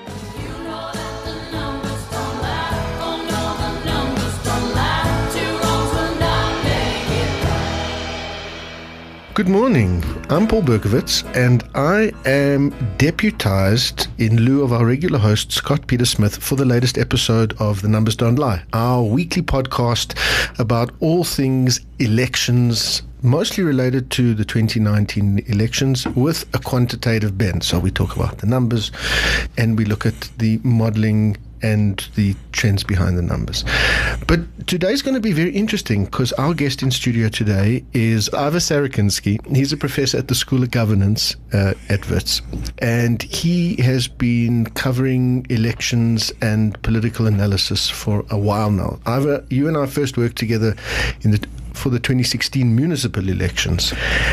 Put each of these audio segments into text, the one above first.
Good morning. I'm Paul Berkowitz, and I am deputized in lieu of our regular host, Scott Peter Smith, for the latest episode of The Numbers Don't Lie, our weekly podcast about all things elections, mostly related to the 2019 elections with a quantitative bent. So we talk about the numbers and we look at the modeling and the trends behind the numbers. But today's going to be very interesting because our guest in studio today is Ivar Sarakinsky. He's a professor at the School of Governance at Wits, and he has been covering elections and political analysis for a while now. Ivar, you and I first worked together for the 2016 municipal elections.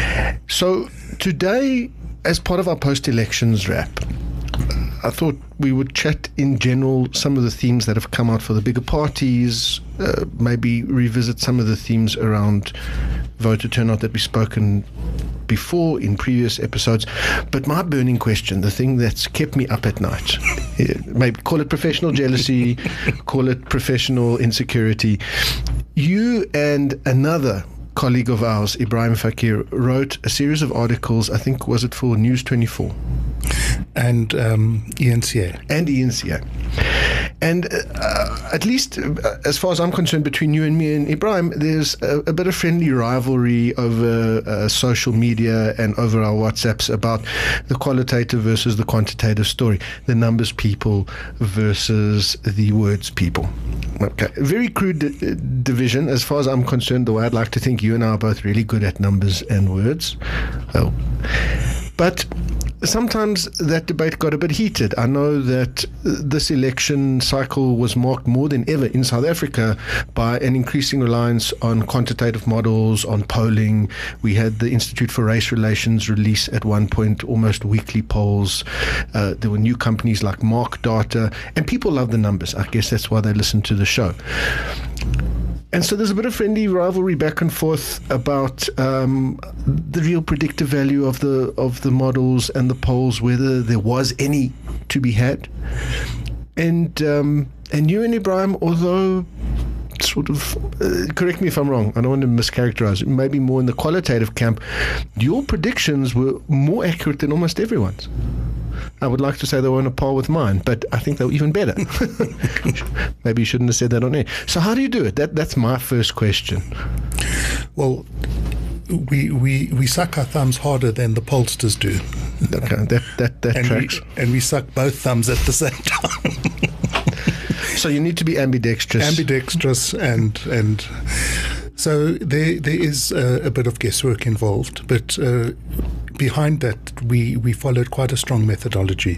So today, as part of our post-elections wrap, I thought we would chat in general some of the themes that have come out for the bigger parties, maybe revisit some of the themes around voter turnout that we've spoken before in previous episodes. But my burning question, the thing that's kept me up at night, maybe call it professional jealousy, call it professional insecurity. You and another colleague of ours, Ibrahim Fakir, wrote a series of articles, I think, was it for News 24? And ENCA. And ENCA. And at least as far as I'm concerned, between you and me and Ibrahim, there's a bit of friendly rivalry over social media and over our WhatsApps about the qualitative versus the quantitative story, the numbers people versus the words people. Okay, very crude division as far as I'm concerned, though I'd like to think you and I are both really good at numbers and words. Oh. But sometimes that debate got a bit heated. I know that this election cycle was marked more than ever in South Africa by an increasing reliance on quantitative models, on polling. We had the Institute for Race Relations release at one point almost weekly polls. There were new companies like Mark Data, and people love the numbers. I guess that's why they listen to the show. And so there's a bit of friendly rivalry back and forth about the real predictive value of the models and the polls, whether there was any to be had. And you and Ibrahim, although sort of, correct me if I'm wrong, I don't want to mischaracterize, maybe more in the qualitative camp, your predictions were more accurate than almost everyone's. I would like to say they were on a par with mine, but I think they were even better. Maybe you shouldn't have said that on air. So how do you do it? That's my first question. Well, we suck our thumbs harder than the pollsters do. Okay, that tracks. And we suck both thumbs at the same time. So you need to be ambidextrous. Ambidextrous and so there is a bit of guesswork involved, but behind that we followed quite a strong methodology.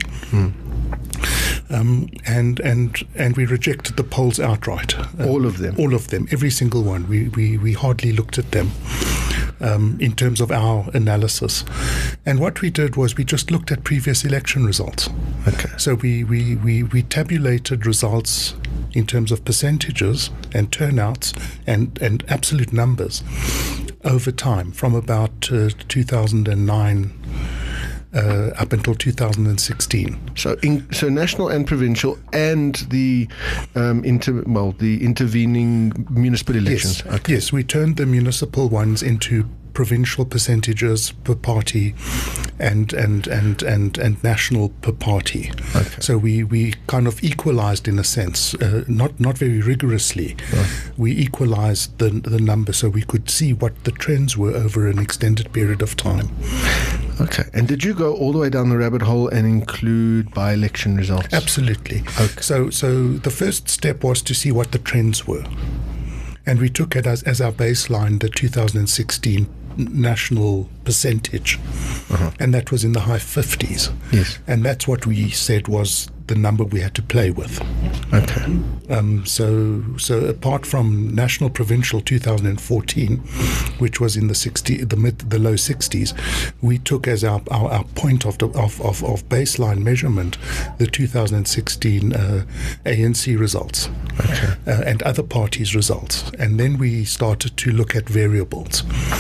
And we rejected the polls outright. All of them, every single one. We hardly looked at them in terms of our analysis. And what we did was we just looked at previous election results. Okay. So we tabulated results in terms of percentages and turnouts and absolute numbers over time from about 2009 up until 2016. So national and provincial and the intervening municipal elections. Yes, okay. Yes, we turned the municipal ones into provincial percentages per party and national per party. Okay. So we kind of equalized in a sense, not very rigorously. Right. We equalized the number so we could see what the trends were over an extended period of time. Okay. And did you go all the way down the rabbit hole and include by-election results? Absolutely. Okay. So the first step was to see what the trends were. And we took it as our baseline, the 2016 national percentage. Uh-huh. And that was in the high 50s. Yes. And that's what we said was the number we had to play with. Okay. So apart from national provincial 2014, which was in the low 60s, we took as our point of baseline measurement the 2016 ANC results. Okay. And other parties' results. And then we started to look at variables.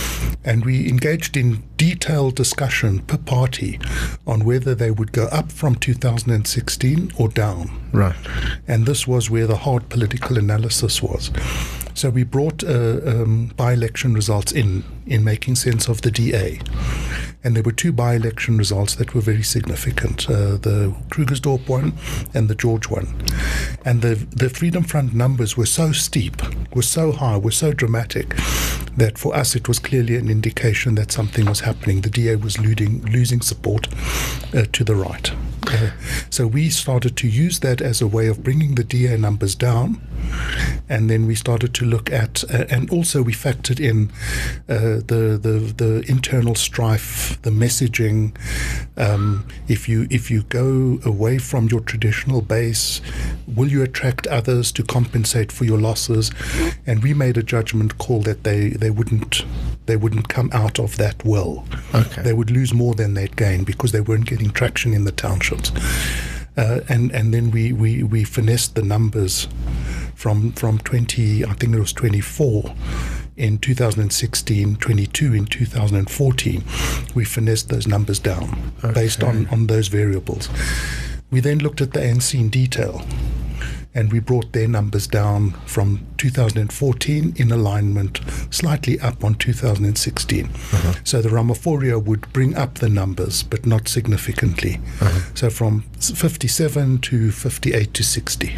And we engaged in detailed discussion per party on whether they would go up from 2016 or down. Right. And this was where the hard political analysis was. So we brought by-election results in making sense of the DA. And there were two by-election results that were very significant, the Krugersdorp one and the George one. And the Freedom Front numbers were so steep, were so high, were so dramatic, that for us it was clearly an indication that something was happening. The DA was losing support to the right. So we started to use that as a way of bringing the DA numbers down, and then we started to look at, and also we factored in the internal strife, the messaging. If you go away from your traditional base, will you attract others to compensate for your losses? And we made a judgment call that they wouldn't come out of that well. Okay. They would lose more than they'd gain because they weren't getting traction in the townships. And then we finessed the numbers from 20, I think it was 24 in 2016, 22 in 2014. We finessed those numbers down based on those variables. We then looked at the ANC in detail, and we brought their numbers down from 2014 in alignment, slightly up on 2016. So the Ramaphoria would bring up the numbers, but not significantly. So from 57 to 58 to 60.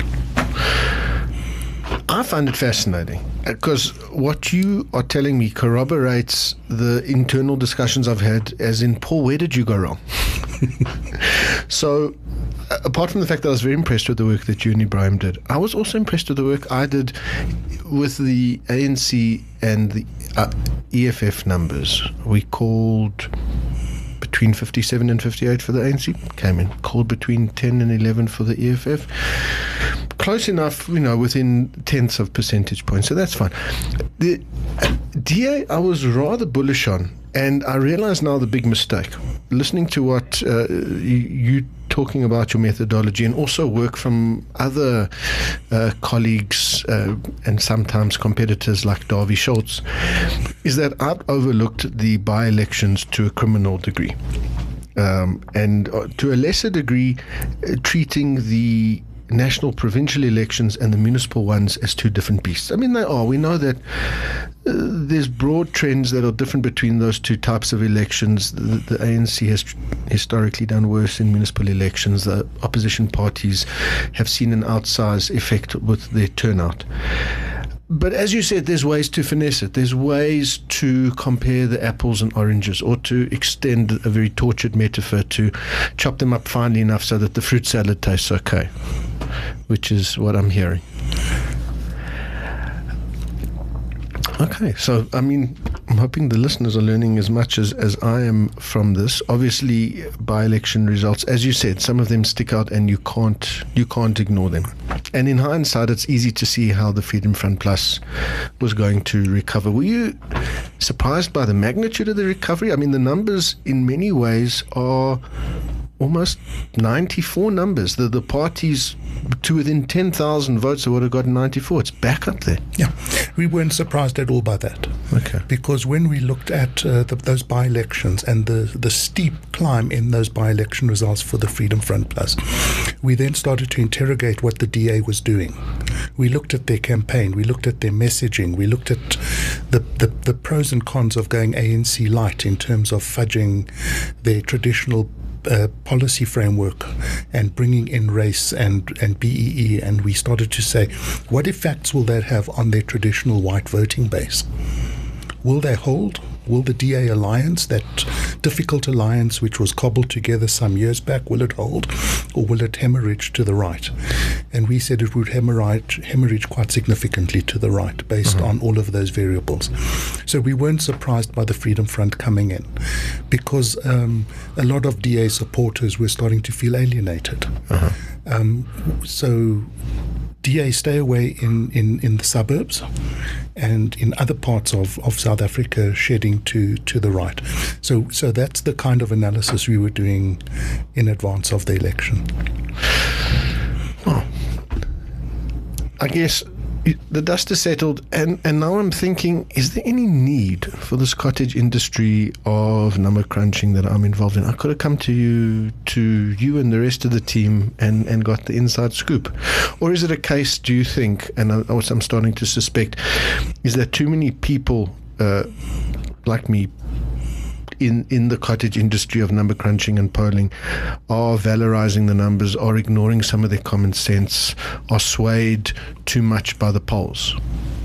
I find it fascinating because what you are telling me corroborates the internal discussions I've had, as in, Paul, where did you go wrong? So, apart from the fact that I was very impressed with the work that you and Ibrahim did, I was also impressed with the work I did with the ANC and the EFF numbers. We called between 57 and 58 for the ANC, came in, called between 10 and 11 for the EFF. Close enough, within tenths of percentage points, so that's fine. The DA, I was rather bullish on, and I realize now the big mistake. Listening to what you talking about your methodology, and also work from other colleagues and sometimes competitors like Davy Schultz, is that I've overlooked the by-elections to a criminal degree, and to a lesser degree treating the national provincial elections and the municipal ones as two different beasts. I mean, they are. We know that there's broad trends that are different between those two types of elections. The ANC has historically done worse in municipal elections. The opposition parties have seen an outsized effect with their turnout. But as you said, there's ways to finesse it. There's ways to compare the apples and oranges, or to extend a very tortured metaphor to chop them up finely enough so that the fruit salad tastes okay, which is what I'm hearing. Okay, so, I mean, I'm hoping the listeners are learning as much as I am from this. Obviously, by-election results, as you said, some of them stick out and you can't ignore them. And in hindsight, it's easy to see how the Freedom Front Plus was going to recover. Were you surprised by the magnitude of the recovery? I mean, the numbers in many ways are almost 94 numbers. The parties to within 10,000 votes would have gotten 94. It's back up there. Yeah, we weren't surprised at all by that. Okay. Because when we looked at those by-elections and the steep climb in those by-election results for the Freedom Front Plus, we then started to interrogate what the DA was doing. We looked at their campaign, we looked at their messaging, we looked at the pros and cons of going ANC light in terms of fudging their traditional policy framework and bringing in race and BEE, and we started to say, what effects will that have on their traditional white voting base? Will they hold? Will the DA alliance, that difficult alliance which was cobbled together some years back, will it hold, or will it hemorrhage to the right? And we said it would hemorrhage quite significantly to the right based on all of those variables. So we weren't surprised by the Freedom Front coming in, because a lot of DA supporters were starting to feel alienated. So DA stay away in the suburbs, and in other parts of South Africa shedding to the right. So that's the kind of analysis we were doing in advance of the election. Well, I guess the dust is settled, and now I'm thinking, is there any need for this cottage industry of number crunching that I'm involved in? I could have come to you and the rest of the team and got the inside scoop. Or is it a case, do you think, and what I'm starting to suspect, is that too many people like me in the cottage industry of number crunching and polling are valorizing the numbers, are ignoring some of their common sense, are swayed too much by the polls?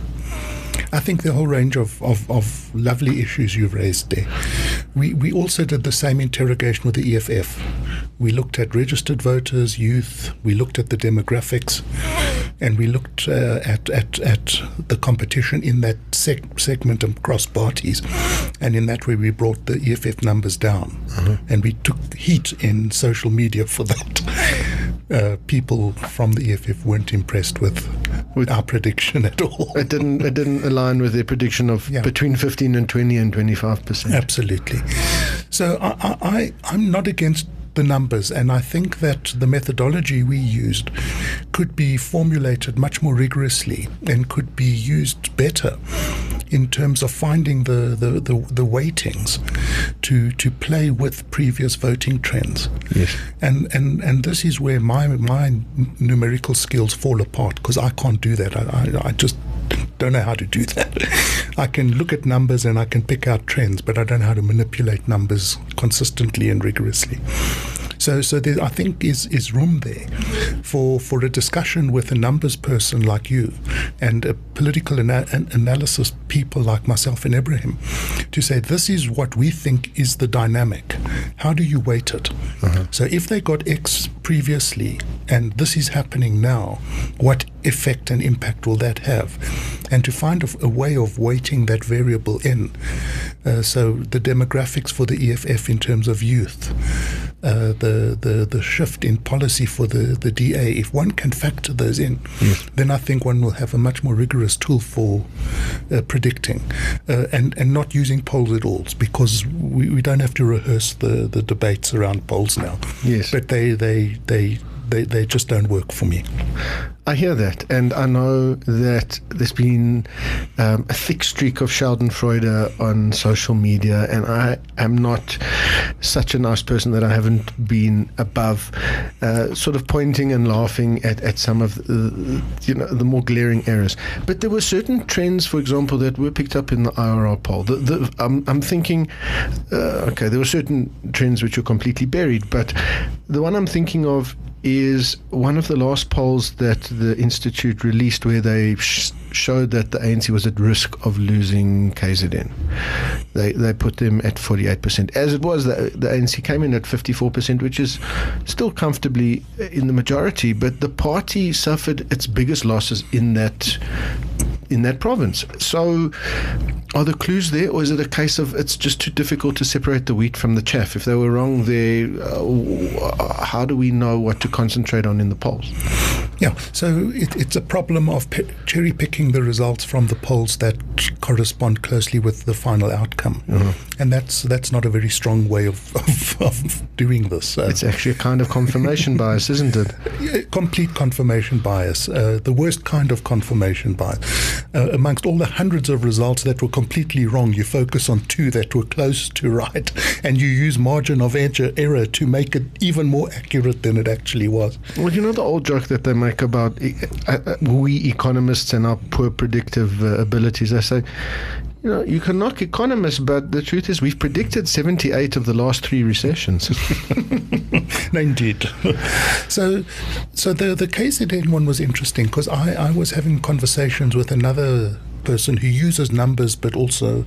I think the whole range of lovely issues you've raised there. We also did the same interrogation with the EFF. We looked at registered voters, youth, we looked at the demographics, and we looked at the competition in that segment across parties. And in that way, we brought the EFF numbers down. And we took heat in social media for that. People from the EFF weren't impressed with our prediction at all. It didn't align with their prediction of between 15 and 20 and 25%. Absolutely. So I'm not against the numbers, and I think that the methodology we used could be formulated much more rigorously and could be used better in terms of finding the weightings to play with previous voting trends. Yes. And this is where my numerical skills fall apart, because I can't do that. I just don't know how to do that. I can look at numbers and I can pick out trends, but I don't know how to manipulate numbers consistently and rigorously. So there, I think, is room there for a discussion with a numbers person like you and a political analysis people like myself and Ibrahim to say, this is what we think is the dynamic. How do you weight it? So if they got X previously and this is happening now, what effect and impact will that have? And to find a way of weighting that variable in. So the demographics for the EFF in terms of youth, the shift in policy for the DA, if one can factor those in, then I think one will have a much more rigorous tool for predicting and not using polls at all, because we don't have to rehearse the debates around polls now. Yes. But they just don't work for me. I hear that, and I know that there's been a thick streak of Schadenfreude on social media, and I am not such a nice person that I haven't been above sort of pointing and laughing at some of the more glaring errors. But there were certain trends, for example, that were picked up in the IRR poll. I'm thinking, okay, there were certain trends which were completely buried, but the one I'm thinking of is one of the last polls that the Institute released, where they showed that the ANC was at risk of losing KZN. They put them at 48%. As it was, the ANC came in at 54%, which is still comfortably in the majority, but the party suffered its biggest losses in that province. So are the clues there, or is it a case of it's just too difficult to separate the wheat from the chaff? If they were wrong there, how do we know what to concentrate on in the polls? Yeah, so it's a problem of cherry picking the results from the polls that correspond closely with the final outcome, and that's not a very strong way of doing this. It's actually a kind of confirmation bias, isn't it? Complete confirmation bias, the worst kind of confirmation bias. Amongst all the hundreds of results that were completely wrong, you focus on two that were close to right, and you use margin of error to make it even more accurate than it actually was. Well, you know the old joke that they make about we economists and our poor predictive abilities. They say, you can knock economists, but the truth is we've predicted 78 of the last 3 recessions. Indeed. So the KZN one was interesting, because I was having conversations with another person who uses numbers, but also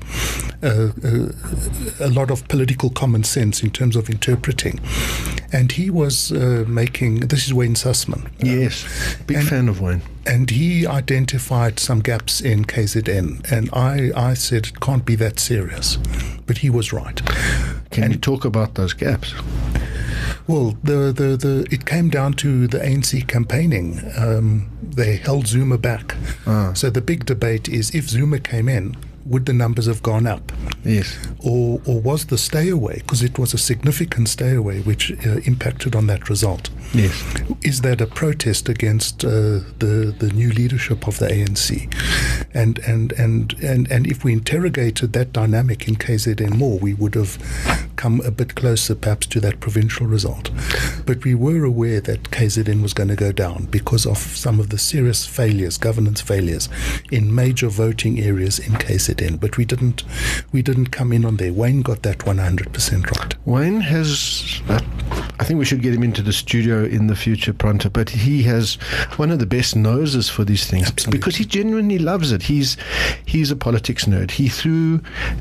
a lot of political common sense in terms of interpreting. And he was this is Wayne Sussman. Yes, big fan of Wayne. And he identified some gaps in KZN, and I said it can't be that serious. But he was right. Can you talk about those gaps? Well, it came down to the ANC campaigning. They held Zuma back. So the big debate is, if Zuma came in, would the numbers have gone up? Yes. Or was the stay away, because it was a significant stay away which impacted on that result? Yes. Is that a protest against the new leadership of the ANC? And if we interrogated that dynamic in KZN more, we would have come a bit closer perhaps to that provincial result. But we were aware that KZN was going to go down because of some of the serious failures, governance failures, in major voting areas in KZN. But we didn't come in on there. Wayne got that 100% right. Wayne has, I think we should get him into the studio in the future, Pronto, but he has one of the best noses for these things. Absolutely. Because he genuinely loves it. He's a politics nerd. He threw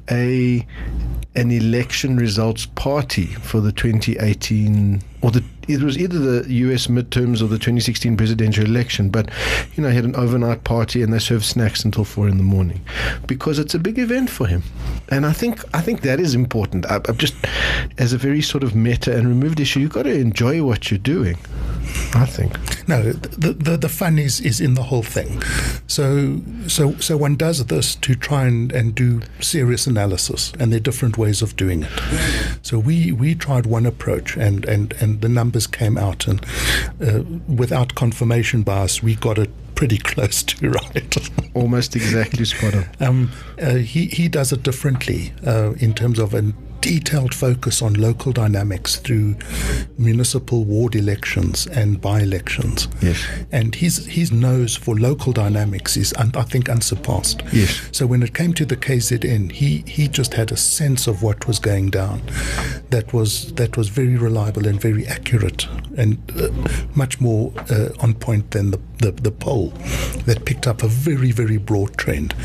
an election results party for the 2018, it was either the US midterms or the 2016 presidential election, but he had an overnight party and they served snacks until 4 a.m. because it's a big event for him. And I think that is important. I'm just, as a very sort of meta and removed issue, you've got to enjoy what you're doing, I think. No, the fun is in the whole thing. So one does this to try and do serious analysis, and there are different ways of doing it. So we tried one approach, and the numbers came out, and without confirmation bias, we got it pretty close to right. Almost exactly spot on. He does it differently in terms of a detailed focus on local dynamics through municipal ward elections and by-elections. Yes. And his nose for local dynamics is, I think, unsurpassed. Yes. So when it came to the KZN, he just had a sense of what was going down that was very reliable and very accurate, and much more on point than the poll that picked up a very, very broad trend.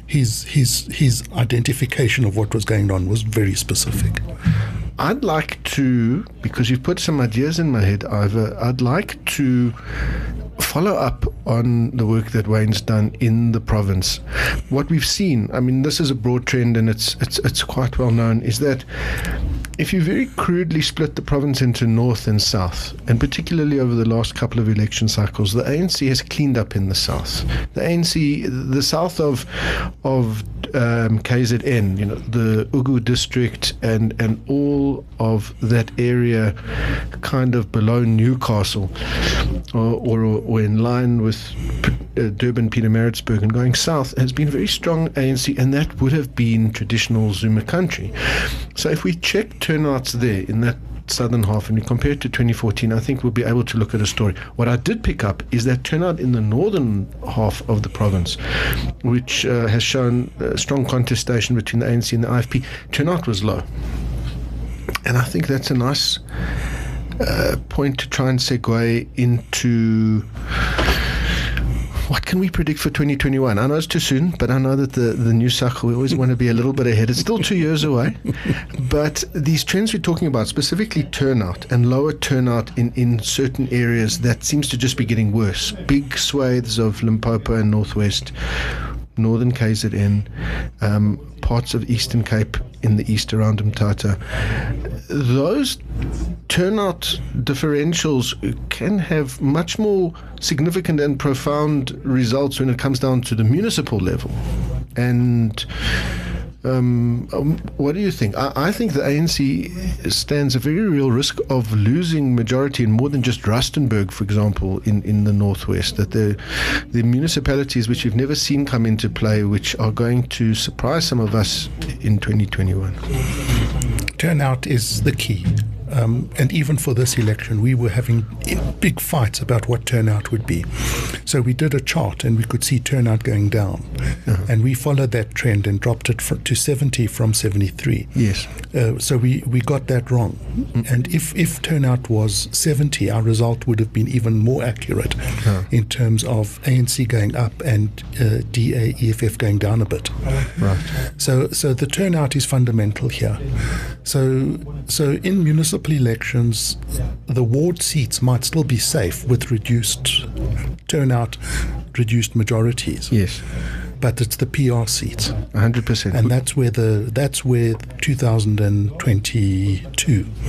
His identification of what was going on was very specific. I'd like to, because you've put some ideas in my head, Ivor, I'd like to follow up on the work that Wayne's done in the province. What we've seen, I mean, this is a broad trend and it's quite well known, is that if you very crudely split the province into north and south, and particularly over the last couple of election cycles, the ANC has cleaned up in the south. The south of KZN, the Ugu district and all of that area kind of below Newcastle or in line with Durban, Pietermaritzburg, and going south has been very strong ANC, and that would have been traditional Zuma country. So if we check turnouts there in that southern half and we compare it to 2014, I think we'll be able to look at a story. What I did pick up is that turnout in the northern half of the province, which has shown strong contestation between the ANC and the IFP, turnout was low. And I think that's a nice point to try and segue into what can we predict for 2021? I know it's too soon, but I know that the new cycle, we always want to be a little bit ahead. It's still 2 years away. But these trends we're talking about, specifically turnout and lower turnout in certain areas, that seems to just be getting worse. Big swathes of Limpopo and Northwest, Northern KZN, parts of Eastern Cape in the east around Mthatha. Those turnout differentials can have much more significant and profound results when it comes down to the municipal level. And what do you think? I think the ANC stands a very real risk of losing majority in more than just Rustenburg, for example, in the northwest. That the municipalities which we've never seen come into play, which are going to surprise some of us in 2021. Turnout is the key. And even for this election, we were having big fights about what turnout would be. So we did a chart and we could see turnout going down. Uh-huh. And we followed that trend and dropped it to 70 from 73. Yes. So we got that wrong. Mm-hmm. And if turnout was 70, our result would have been even more accurate in terms of ANC going up and DA, EFF going down a bit. Right. So the turnout is fundamental here. So in municipal elections, the ward seats might still be safe with reduced turnout, reduced majorities. Yes. But it's the PR seats. 100%. And that's where 2022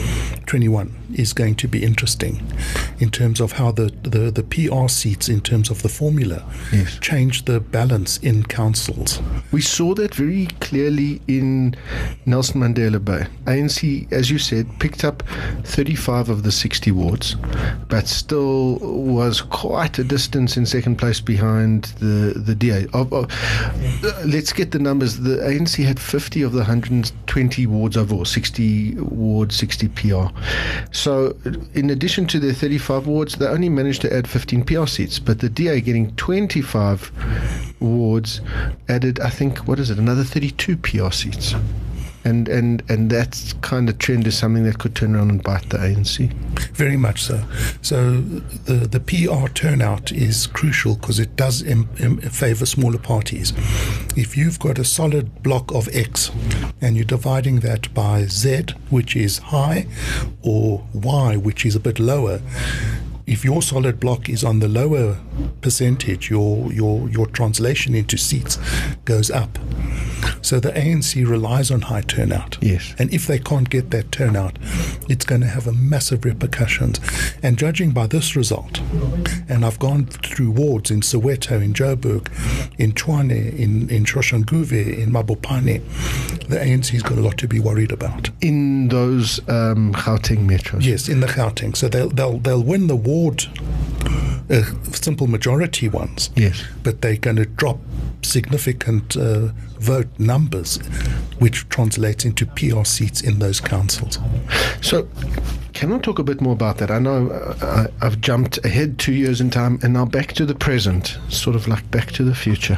21 is going to be interesting in terms of how the PR seats, in terms of the formula, change the balance in councils. We saw that very clearly in Nelson Mandela Bay. ANC, as you said, picked up 35 of the 60 wards, but still was quite a distance in second place behind the DA. Let's get the numbers. The ANC had 50 of the 120 wards overall, 60 wards, 60 PR. So in addition to their 35 wards, they only managed to add 15 PR seats, but the DA getting 25 wards added, I think, another 32 PR seats. And that kind of trend is something that could turn around and bite the ANC. Very much so. So the PR turnout is crucial because it does favor smaller parties. If you've got a solid block of X and you're dividing that by Z, which is high, or Y, which is a bit lower, if your solid block is on the lower percentage, your translation into seats goes up. So the ANC relies on high turnout. Yes. And if they can't get that turnout, it's going to have a massive repercussions. And judging by this result, and I've gone through wards in Soweto, in Joburg, in Tshwane, in Soshanguve, in Mabopane, the ANC's got a lot to be worried about. In those Gauteng metros? Yes, in the Gauteng. So they'll win the ward simple majority ones. Yes. But they're going to drop significant vote numbers, which translates into PR seats in those councils. So can I talk a bit more about that? I know I've jumped ahead 2 years in time and now back to the present, sort of like back to the future.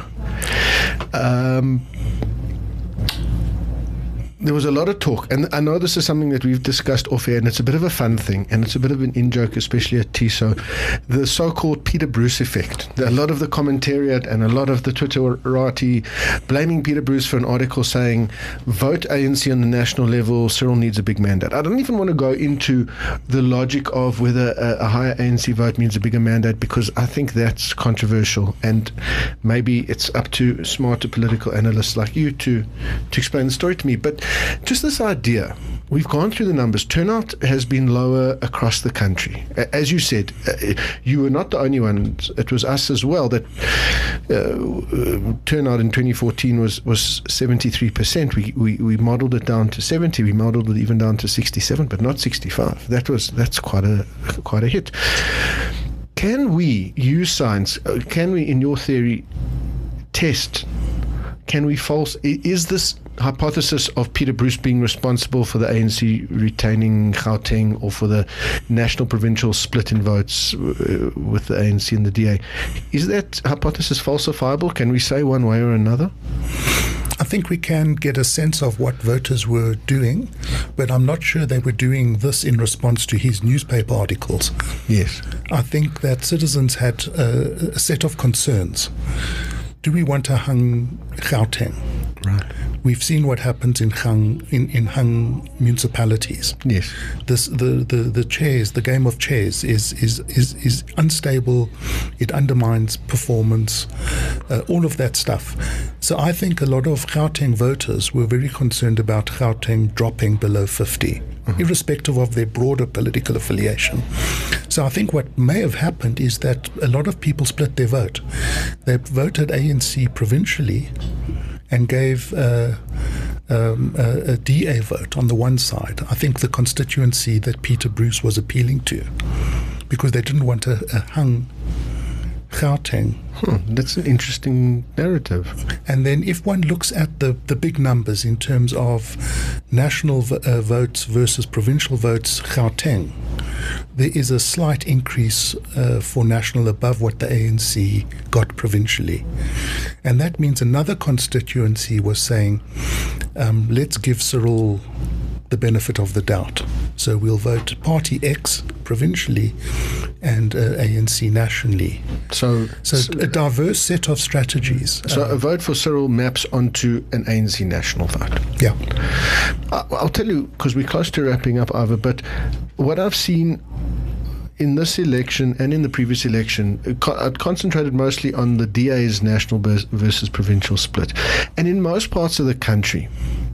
There was a lot of talk, and I know this is something that we've discussed off air, and it's a bit of a fun thing, and it's a bit of an in-joke, especially at TISO, the so-called Peter Bruce effect. A lot of the commentariat and a lot of the Twitterati blaming Peter Bruce for an article saying, vote ANC on the national level, Cyril needs a big mandate. I don't even want to go into the logic of whether a higher ANC vote means a bigger mandate, because I think that's controversial, and maybe it's up to smarter political analysts like you to explain the story to me. But just this idea, we've gone through the numbers. Turnout has been lower across the country. As you said, you were not the only one. It was us as well that turnout in 2014 was 73%. We modelled it down to 70. We modelled it even down to 67, but not 65. That's quite a hit. Can we use science? Can we, in your theory, test? Can we is this hypothesis of Peter Bruce being responsible for the ANC retaining Gauteng or for the national provincial split in votes with the ANC and the DA, is that hypothesis falsifiable? Can we say one way or another? I think we can get a sense of what voters were doing, but I'm not sure they were doing this in response to his newspaper articles. Yes. I think that citizens had a set of concerns. Do we want a hung Gauteng? Right. We've seen what happens in hung municipalities. Yes. The chairs, the game of chairs is unstable. It undermines performance, all of that stuff. So I think a lot of Gauteng voters were very concerned about Gauteng dropping below 50, irrespective of their broader political affiliation. So I think what may have happened is that a lot of people split their vote. They voted ANC provincially and gave a DA vote on the one side. I think the constituency that Peter Bruce was appealing to, because they didn't want a hung Gauteng. That's an interesting narrative. And then if one looks at the big numbers in terms of national votes versus provincial votes, Gauteng, there is a slight increase for national above what the ANC got provincially. And that means another constituency was saying, let's give Cyril the benefit of the doubt. So we'll vote Party X provincially and ANC nationally. So a diverse set of strategies. So a vote for Cyril maps onto an ANC national vote. Yeah. I'll tell you, because we're close to wrapping up, Ivor, but what I've seen in this election and in the previous election, it concentrated mostly on the DA's national versus provincial split. And in most parts of the country,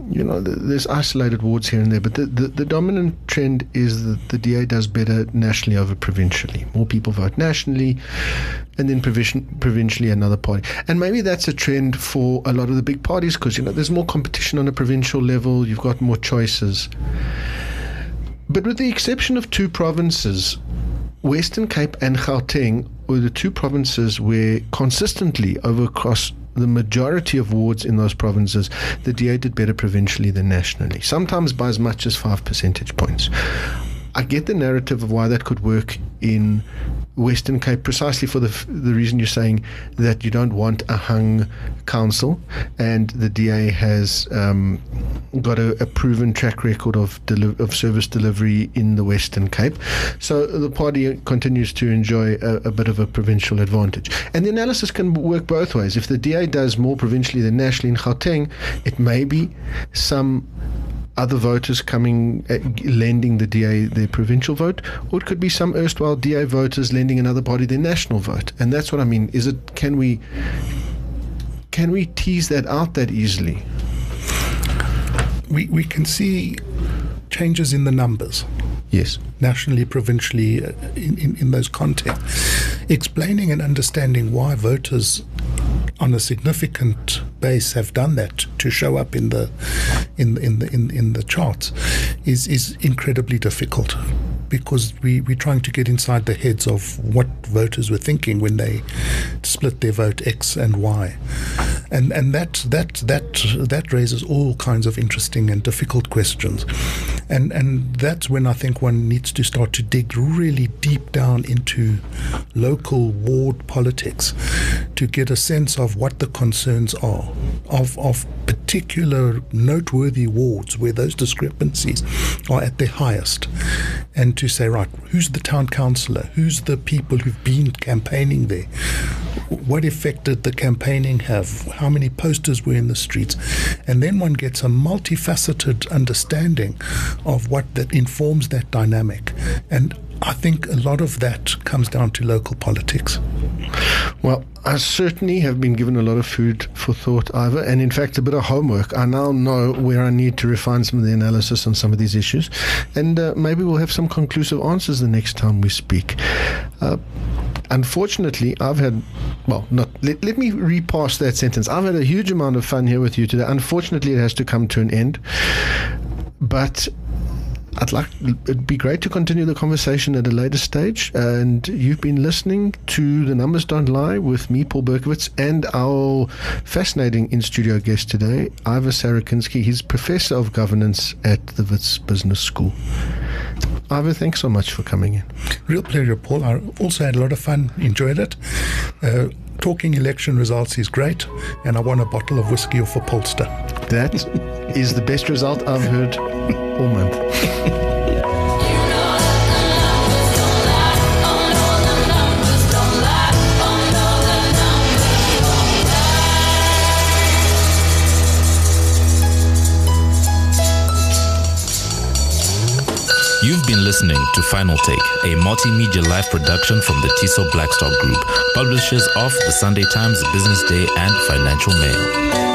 there's isolated wards here and there, but the dominant trend is that the DA does better nationally over provincially. More people vote nationally, and then provincially another party. And maybe that's a trend for a lot of the big parties, because there's more competition on a provincial level. You've got more choices. But with the exception of 2 provinces, Western Cape and Gauteng were the 2 provinces where consistently across the majority of wards in those provinces, the DA did better provincially than nationally, sometimes by as much as 5 percentage points. I get the narrative of why that could work in Western Cape, precisely for the reason you're saying, that you don't want a hung council, and the DA has got a proven track record of service delivery in the Western Cape. So the party continues to enjoy a bit of a provincial advantage. And the analysis can work both ways. If the DA does more provincially than nationally in Gauteng, it may be some other voters coming, lending the DA their provincial vote, or it could be some erstwhile DA voters lending another party their national vote. And that's what I mean. Can we tease that out that easily? We can see changes in the numbers. Yes. Nationally, provincially, in those contexts. Explaining and understanding why voters on a significant base have done that to show up in the charts is incredibly difficult, because we're trying to get inside the heads of what voters were thinking when they split their vote X and Y, and that raises all kinds of interesting and difficult questions, and that's when I think one needs to start to dig really deep down into local ward politics to get a sense of what the concerns are of particular noteworthy wards where those discrepancies are at their highest, and to say, right, who's the town councillor, who's the people who've been campaigning there, what effect did the campaigning have, how many posters were in the streets, and then one gets a multifaceted understanding of what that informs that dynamic. And I think a lot of that comes down to local politics. Well, I certainly have been given a lot of food for thought, Ivor, and in fact a bit of homework. I now know where I need to refine some of the analysis on some of these issues, and maybe we'll have some conclusive answers the next time we speak. Unfortunately, I've had, let me repass that sentence. I've had a huge amount of fun here with you today. Unfortunately, it has to come to an end, but it'd be great to continue the conversation at a later stage. And you've been listening to The Numbers Don't Lie with me, Paul Berkowitz, and our fascinating in-studio guest today, Ivor Sarakinsky. He's Professor of Governance at the Wits Business School. Ivor, thanks so much for coming in. Real pleasure, Paul. I also had a lot of fun, enjoyed it. Talking election results is great, and I won a bottle of whiskey off a pollster. That is the best result I've heard all month. You've been listening to Final Take, a multimedia live production from the TISO Blackstock Group, publishers of the Sunday Times, Business Day, and Financial Mail.